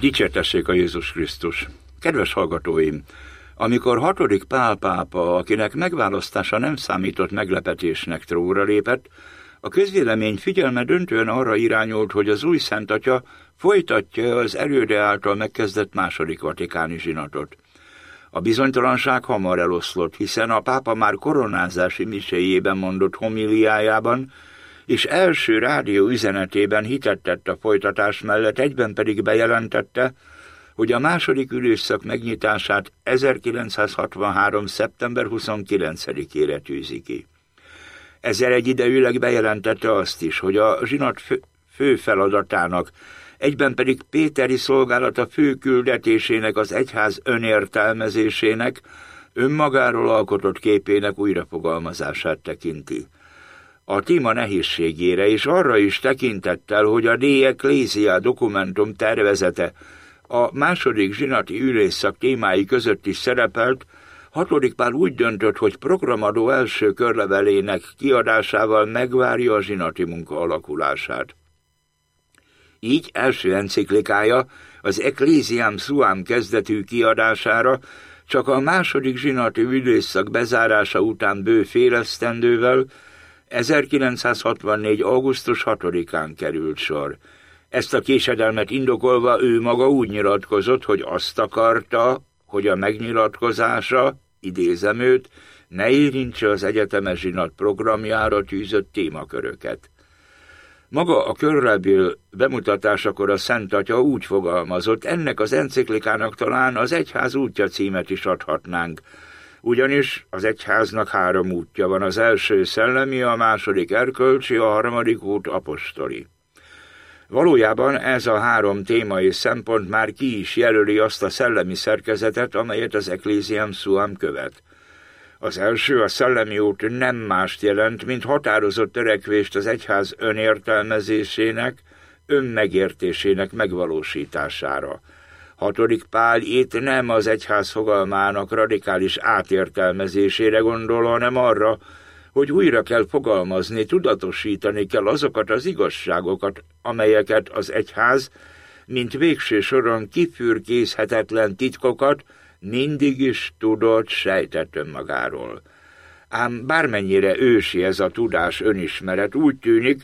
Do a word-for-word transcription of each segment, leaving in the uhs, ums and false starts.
Dicsértessék a Jézus Krisztus! Kedves hallgatóim! Amikor hatodik Pál pápa, akinek megválasztása nem számított meglepetésnek, trónra lépett, a közvélemény figyelme döntően arra irányult, hogy az új Szent Atya folytatja az előde által megkezdett második vatikáni zsinatot. A bizonytalanság hamar eloszlott, hiszen a pápa már koronázási miséjében mondott homiliájában, és első rádió üzenetében hitet tett a folytatás mellett, egyben pedig bejelentette, hogy a második ülésszak megnyitását ezerkilencszázhatvanhárom. szeptember huszonkilencedikére tűzi ki. Ezzel egyidejűleg bejelentette azt is, hogy a zsinat fő, fő feladatának, egyben pedig péteri szolgálata fő küldetésének, az egyház önértelmezésének, önmagáról alkotott képének újrafogalmazását tekinti. A téma nehézségére és arra is tekintettel, hogy a De Ecclesia dokumentum tervezete a második zsinati ülésszak témái között is szerepelt, hatodik Pál úgy döntött, hogy programadó első körlevelének kiadásával megvárja a zsinati munka alakulását. Így első enciklikája, az Ecclesiam Suam kezdetű kiadására csak a második zsinati ülésszak bezárása után bő fél esztendővel, ezerkilencszázhatvannégy. augusztus hatodikán került sor. Ezt a késedelmet indokolva ő maga úgy nyilatkozott, hogy azt akarta, hogy a megnyilatkozása, idézem őt, ne érintse az egyetemes zsinat programjára tűzött témaköröket. Maga a körlevél bemutatásakor a Szent Atya úgy fogalmazott, ennek az enciklikának talán az egyház útja címet is adhatnánk, ugyanis az egyháznak három útja van, az első szellemi, a második erkölcsi, a harmadik út apostoli. Valójában ez a három téma és szempont már ki is jelöli azt a szellemi szerkezetet, amelyet az Ecclesiam Suam követ. Az első, a szellemi út nem mást jelent, mint határozott törekvést az egyház önértelmezésének, önmegértésének megvalósítására. Hatodik Pál itt nem az egyház fogalmának radikális átértelmezésére gondol, hanem arra, hogy újra kell fogalmazni, tudatosítani kell azokat az igazságokat, amelyeket az egyház, mint végső soron kifürkészhetetlen titkokat mindig is tudott, sejtett önmagáról. Ám bármennyire ősi ez a tudás, önismeret, úgy tűnik,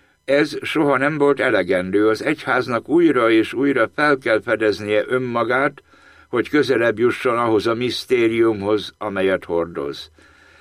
ez soha nem volt elegendő, az egyháznak újra és újra fel kell fedeznie önmagát, hogy közelebb jusson ahhoz a misztériumhoz, amelyet hordoz.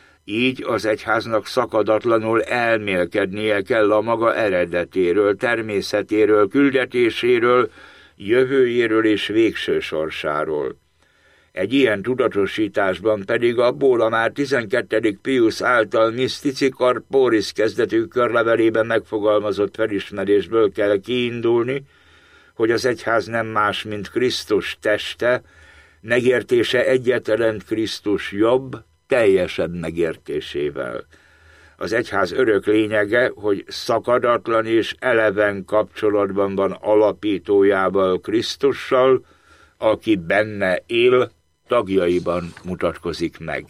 Így az egyháznak szakadatlanul elmélkednie kell a maga eredetéről, természetéről, küldetéséről, jövőjéről és végső sorsáról. Egy ilyen tudatosításban pedig abból a már tizenkettedik Pius által Mystici Corporis kezdetű körlevelében megfogalmazott felismerésből kell kiindulni, hogy az egyház nem más, mint Krisztus teste, megértése egyetlen Krisztus jobb, teljesebb megértésével. Az egyház örök lényege, hogy szakadatlan és eleven kapcsolatban van alapítójával, Krisztussal, aki benne él, tagjaiban mutatkozik meg.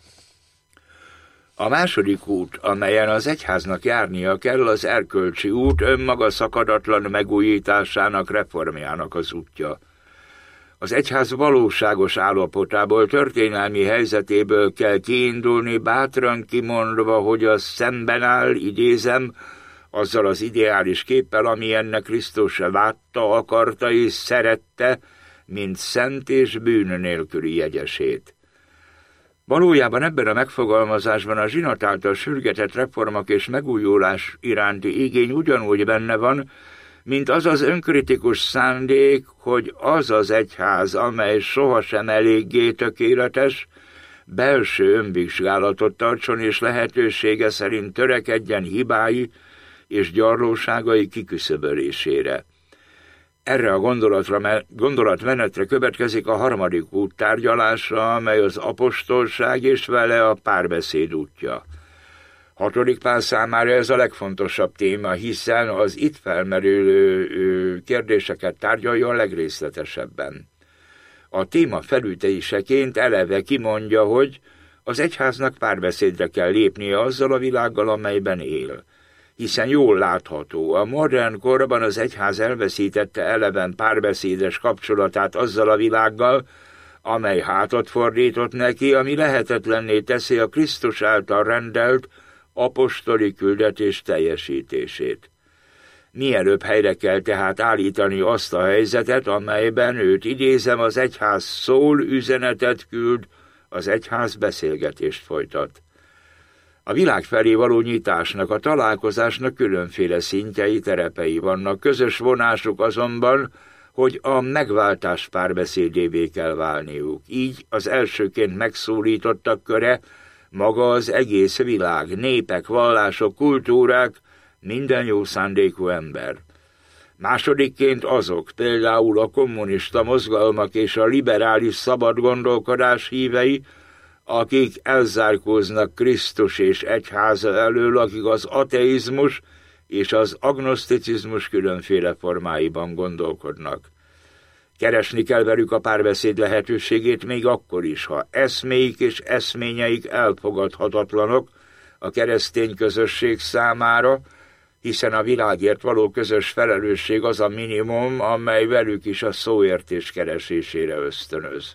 A második út, amelyen az egyháznak járnia kell, az erkölcsi út, önmaga szakadatlan megújításának, reformjának az útja. Az egyház valóságos állapotából, történelmi helyzetéből kell kiindulni, bátran kimondva, hogy az szemben áll, idézem, azzal az ideális képpel, amilyennek Krisztus látta, akarta és szerette, mint szent és bűn nélküli jegyesét. Valójában ebben a megfogalmazásban a zsinat által sürgetett reformok és megújulás iránti igény ugyanúgy benne van, mint az az önkritikus szándék, hogy az az egyház, amely sohasem eléggé tökéletes, belső önvizsgálatot tartson és lehetősége szerint törekedjen hibái és gyarlóságai kiküszöbölésére. Erre a gondolatra, gondolatmenetre következik a harmadik út tárgyalása, amely az apostolság és vele a párbeszéd útja. Hatodik Pál számára ez a legfontosabb téma, hiszen az itt felmerülő kérdéseket tárgyalja a legrészletesebben. A téma felütéseként eleve kimondja, hogy az egyháznak párbeszédre kell lépnie azzal a világgal, amelyben él. hiszen jól látható, a modern korban az egyház elveszítette eleven párbeszédes kapcsolatát azzal a világgal, amely hátat fordított neki, ami lehetetlenné teszi a Krisztus által rendelt apostoli küldetés teljesítését. Mielőbb helyre kell tehát állítani azt a helyzetet, amelyben őt idézem, az egyház szól, üzenetet küld, az egyház beszélgetést folytat. A világ felé való nyitásnak, a találkozásnak különféle szintjei, terepei vannak. Közös vonásuk azonban, hogy a megváltás párbeszédévé kell válniuk. Így az elsőként megszólítottak köre maga az egész világ, népek, vallások, kultúrák, minden jó szándékú ember. Másodikként azok, például a kommunista mozgalmak és a liberális szabad gondolkodás hívei, akik elzárkóznak Krisztus és egyháza elől, akik az ateizmus és az agnoszticizmus különféle formáiban gondolkodnak. Keresni kell velük a párbeszéd lehetőségét még akkor is, ha eszméik és eszményeik elfogadhatatlanok a keresztény közösség számára, hiszen a világért való közös felelősség az a minimum, amely velük is a szóértés keresésére ösztönöz.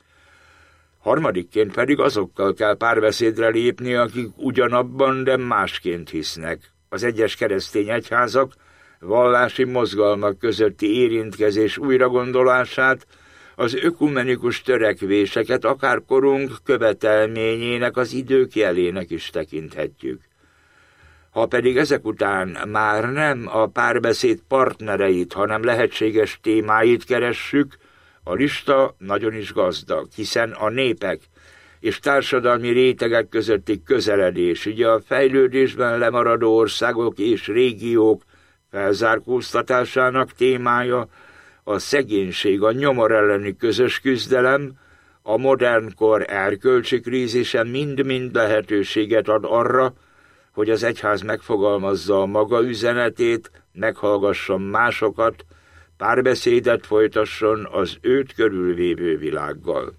Harmadikként pedig azokkal kell párbeszédre lépni, akik ugyanabban, de másként hisznek. Az egyes keresztény egyházak vallási mozgalmak közötti érintkezés újragondolását, az ökumenikus törekvéseket akár korunk követelményének, az idők jelének is tekinthetjük. Ha pedig ezek után már nem a párbeszéd partnereit, hanem lehetséges témáit keressük, a lista nagyon is gazdag, hiszen a népek és társadalmi rétegek közötti közeledés, ugye a fejlődésben lemaradó országok és régiók felzárkóztatásának témája, a szegénység, a nyomor elleni közös küzdelem, a modern kor erkölcsi krízise mind-mind lehetőséget ad arra, hogy az egyház megfogalmazza a maga üzenetét, meghallgasson másokat, párbeszédet folytasson az őt körülvévő világgal.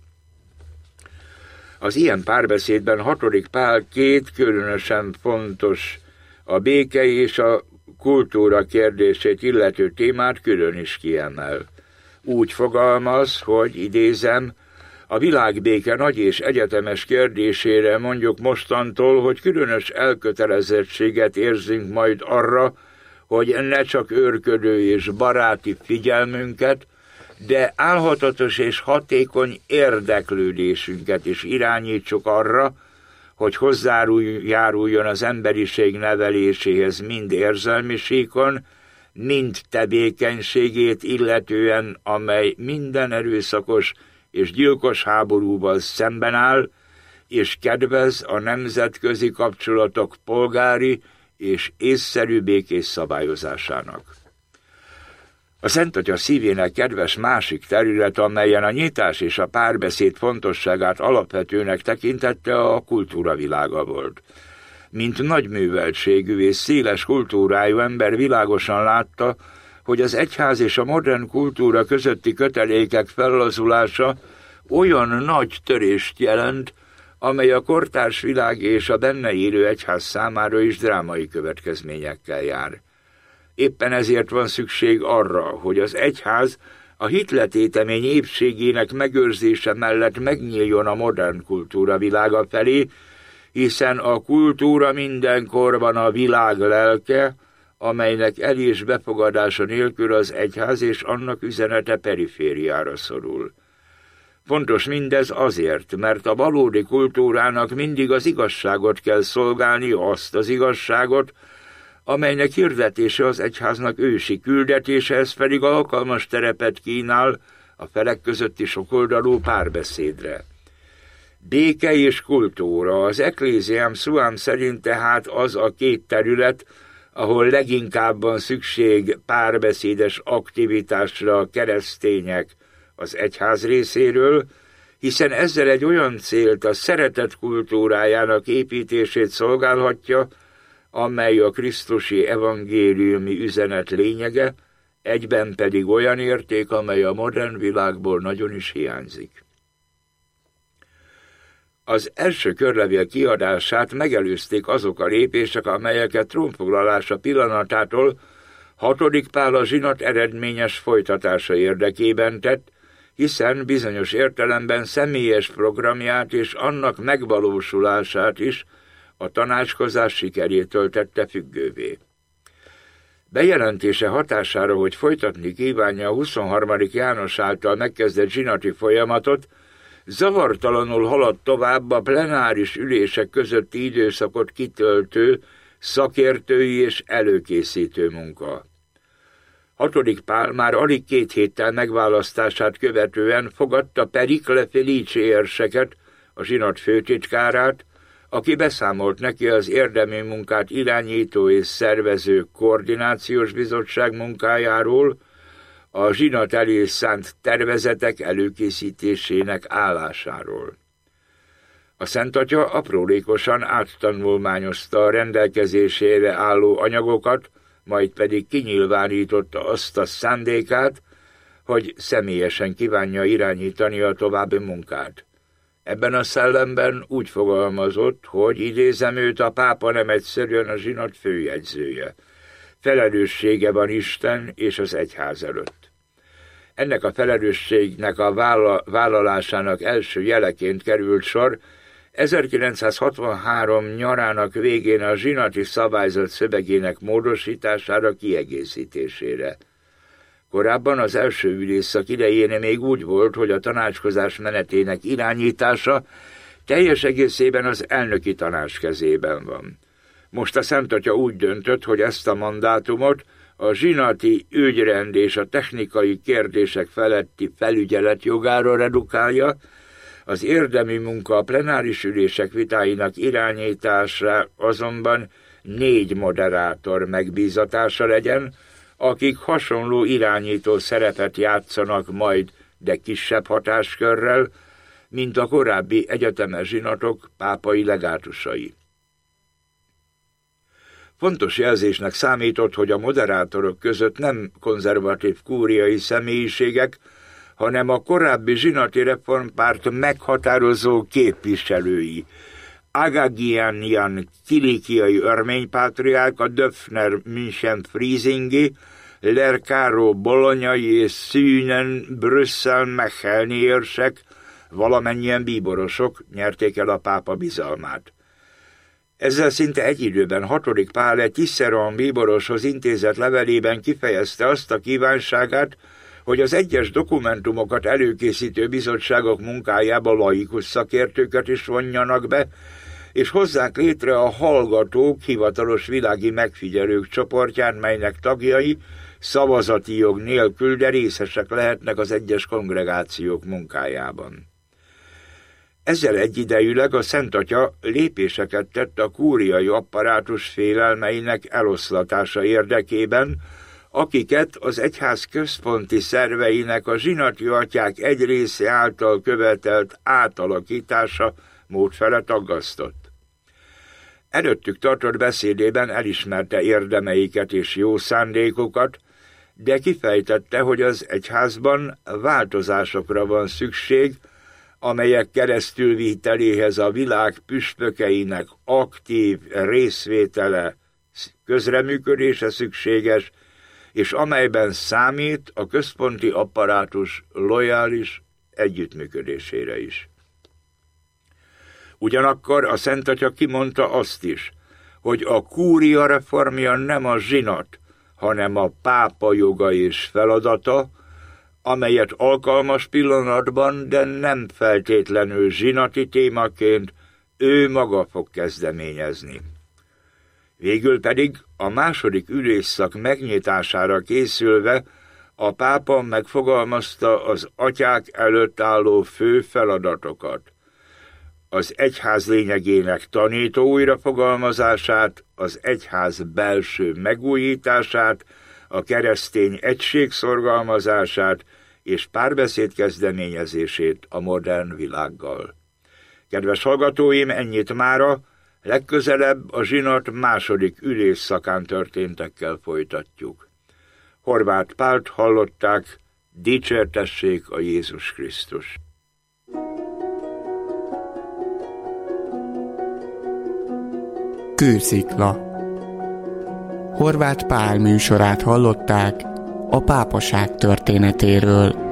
Az ilyen párbeszédben hatodik Pál két különösen fontos, a béke és a kultúra kérdését illető témát külön is kiemel. Úgy fogalmaz, hogy idézem, a világbéke nagy és egyetemes kérdésére mondjuk mostantól, hogy különös elkötelezettséget érzünk majd arra, hogy ne csak őrködő és baráti figyelmünket, de álhatatos és hatékony érdeklődésünket is irányítsuk arra, hogy hozzájáruljon az emberiség neveléséhez mind érzelmi síkon, mind tevékenységét illetően, amely minden erőszakos és gyilkos háborúval szemben áll, és kedvez a nemzetközi kapcsolatok polgári és észszerű békés szabályozásának. A Szent Atya szívének kedves másik terület, amelyen a nyitás és a párbeszéd fontosságát alapvetőnek tekintette, a kultúra világa volt. Mint nagyműveltségű és széles kultúrájú ember világosan látta, hogy az egyház és a modern kultúra közötti kötelékek fellazulása olyan nagy törést jelent, amely a kortárs világ és a benne élő egyház számára is drámai következményekkel jár. Éppen ezért van szükség arra, hogy az egyház a hitletétemény épségének megőrzése mellett megnyíljon a modern kultúra világa felé, hiszen a kultúra mindenkorban a világ lelke, amelynek el- és befogadása nélkül az egyház és annak üzenete perifériára szorul. Fontos mindez azért, mert a valódi kultúrának mindig az igazságot kell szolgálni, azt az igazságot, amelynek hirdetése az egyháznak ősi küldetése, ez pedig alkalmas terepet kínál a felek közötti sokoldalú párbeszédre. Béke és kultúra, az Ecclesiam Suam szerint tehát az a két terület, ahol leginkább van szükség párbeszédes aktivitásra a keresztények az egyház részéről, hiszen ezzel egy olyan célt, a szeretet kultúrájának építését szolgálhatja, amely a krisztusi evangéliumi üzenet lényege, egyben pedig olyan érték, amely a modern világból nagyon is hiányzik. Az első körlevél kiadását megelőzték azok a lépések, amelyeket trónfoglalása pillanatától hatodik Pál a zsinat eredményes folytatása érdekében tett, hiszen bizonyos értelemben személyes programját és annak megvalósulását is a tanácskozás sikerétől tette függővé. Bejelentése hatására, hogy folytatni kívánja a huszonharmadik János által megkezdett zsinati folyamatot, zavartalanul haladt tovább a plenáris ülések közötti időszakot kitöltő, szakértői és előkészítő munka. Hatodik Pál már alig két héttel megválasztását követően fogadta Perikle Felice érseket, a zsinat főtitkárát, aki beszámolt neki az érdemi munkát irányító és szervező koordinációs bizottság munkájáról, a zsinat elé szánt tervezetek előkészítésének állásáról. A Szentatya aprólékosan áttanulmányozta a rendelkezésére álló anyagokat, majd pedig kinyilvánította azt a szándékát, hogy személyesen kívánja irányítani a további munkát. Ebben a szellemben úgy fogalmazott, hogy idézem őt, a pápa nem egyszerűen a zsinat főjegyzője. Felelőssége van Isten és az egyház előtt. Ennek a felelősségnek a vállalásának első jeleként került sor ezerkilencszázhatvanhárom nyarának végén a zsinati szabályzat szövegének módosítására, kiegészítésére. Korábban az első ülésszak idején még úgy volt, hogy a tanácskozás menetének irányítása teljes egészében az elnöki tanács kezében van. Most a Szentatya úgy döntött, hogy ezt a mandátumot a zsinati ügyrend és a technikai kérdések feletti felügyelet jogára redukálja, az érdemi munka a plenáris ülések vitáinak irányítása azonban négy moderátor megbízatása legyen, akik hasonló irányító szerepet játszanak majd, de kisebb hatáskörrel, mint a korábbi egyetemes zsinatok pápai legátusai. Fontos jelzésnek számított, hogy a moderátorok között nem konzervatív kúriai személyiségek, hanem a korábbi zsinati reformpárt meghatározó képviselői. Agagian kilikiai örménypátriák, a Döpfner München Friesingi, Lercaro bolonyai és Szűnen Brüsszel Mechelni érsek, valamennyien bíborosok nyerték el a pápa bizalmát. Ezzel szinte egy időben hatodik Pál egy Tisserand bíboroshoz intézett levelében kifejezte azt a kívánságát, hogy az egyes dokumentumokat előkészítő bizottságok munkájába laikus szakértőket is vonjanak be, és hozzák létre a hallgatók hivatalos világi megfigyelők csoportját, melynek tagjai szavazati jog nélkül, de részesek lehetnek az egyes kongregációk munkájában. Ezzel egyidejűleg a Szentatya lépéseket tett a kúriai apparátus félelmeinek eloszlatása érdekében, akiket az egyház központi szerveinek a zsinati atyák egy része által követelt átalakítása módfelett aggasztott. Előttük tartott beszédében elismerte érdemeiket és jó szándékokat, de kifejtette, hogy az egyházban változásokra van szükség, amelyek keresztülviteléhez a világ püspökeinek aktív részvétele, közreműködése szükséges, és amelyben számít a központi apparátus lojális együttműködésére is. Ugyanakkor a Szentatya kimondta azt is, hogy a kúria reformja nem a zsinat, hanem a pápa joga és feladata, amelyet alkalmas pillanatban, de nem feltétlenül zsinati témaként ő maga fog kezdeményezni. Végül pedig a második ülésszak megnyitására készülve a pápa megfogalmazta az atyák előtt álló fő feladatokat. Az egyház lényegének tanító újrafogalmazását, az egyház belső megújítását, a keresztény egység szorgalmazását és párbeszéd kezdeményezését a modern világgal. Kedves hallgatóim, ennyit mára, legközelebb a zsinat második ülésszakán történtekkel folytatjuk. Horváth Pált hallották, dicsértessék a Jézus Krisztus! Kőszikla. Horváth Pál műsorát hallották a pápaság történetéről.